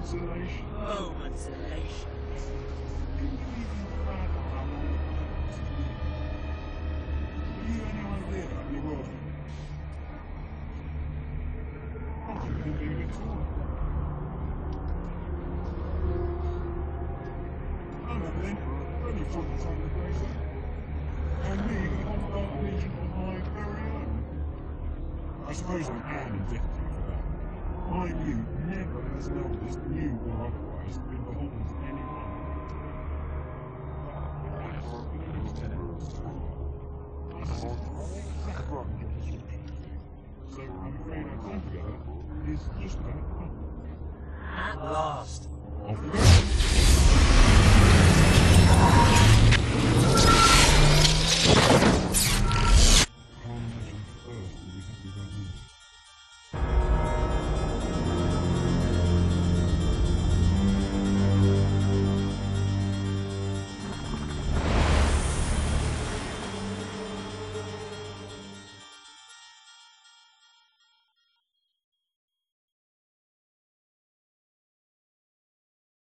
Moments elation. Moments elation. Can you even fathom how long it takes to do that? Have you any idea how you work? I couldn't believe it at all. I'm a then, only took the time to grace it. And me, the Commandant Legion on my very own. I suppose I am indebted to you for that. My view never as an eldest, new or otherwise, been beholden to anyone. So I'm afraid our time together is just about up. At last. Off we go.